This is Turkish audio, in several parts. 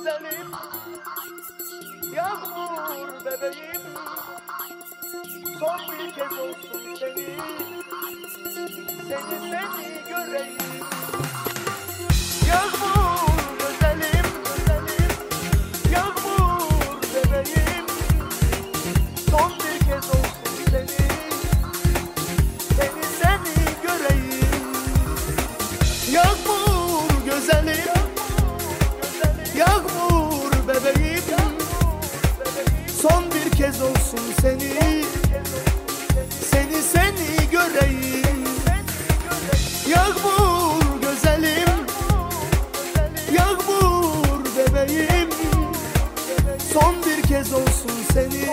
güzelim, yağmur bebeğim. Son bir kez olsun seni göreyim. Yağmur güzelim, yağmur bebeğim. Son bir kez olsun seni göreyim. Yağmur güzelim, yağmur bebeğim. Son bir kez olsun seni göreyim. Yağmur güzelim, yağmur bebeğim. Son bir kez olsun seni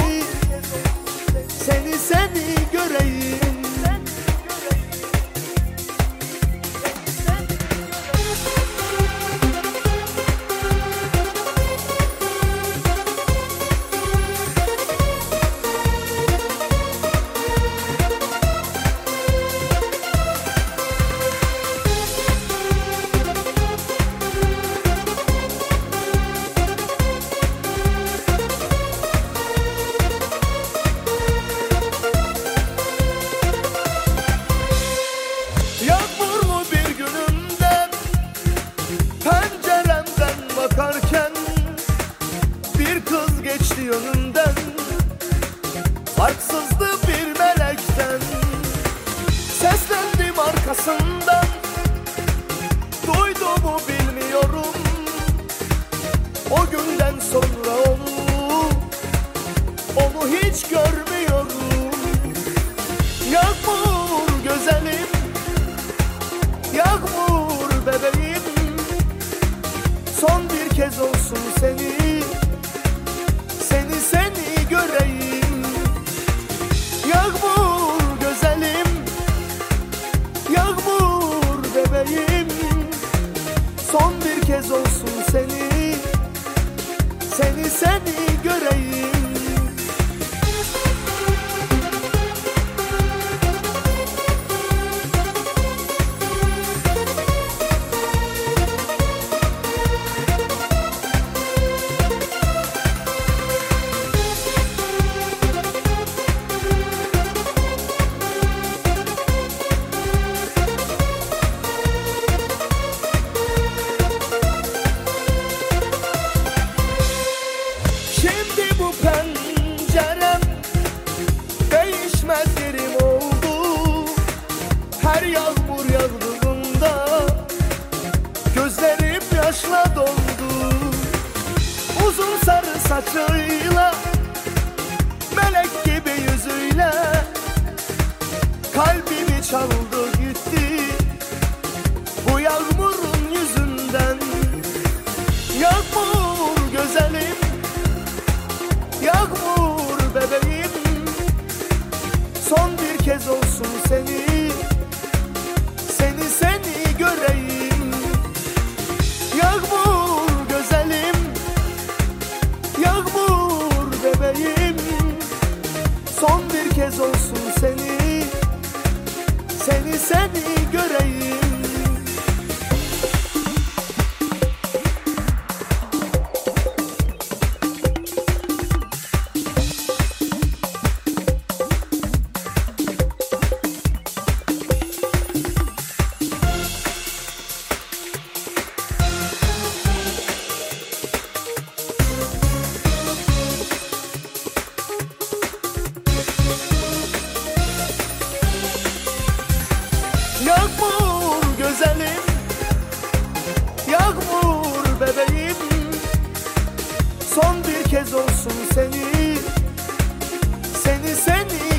göreyim. Yağmurlu bir günümde penceremden bakarken bir kız geçti yönümden, farksızdı bir melekten. Seslendim arkasından, duydu mu bilmiyorum. O günden sonra onu hiç görmüyorum. Yağmur güzelim, yağmur bebeğim. Son bir kez olsun seni göreyim. Yağmur güzelim, yağmur bebeğim. Son bir kez olsun seni göreyim. Şimdi bu pencerem değişmez yerim oldu. Her yağmur yağdığında gözlerim yaşla doldu. Uzun sarı saçıyla, melek gibi yüzüyle kalbimi çaldı gitti bu yağmurun yüzünden. Yağmur güzelim, yağmur bebeğim. Son bir kez olsun seni göreyim. Yağmur güzelim, yağmur bebeğim. Son bir kez olsun seni göreyim. Yağmur güzelim, yağmur bebeğim. Son bir kez olsun seni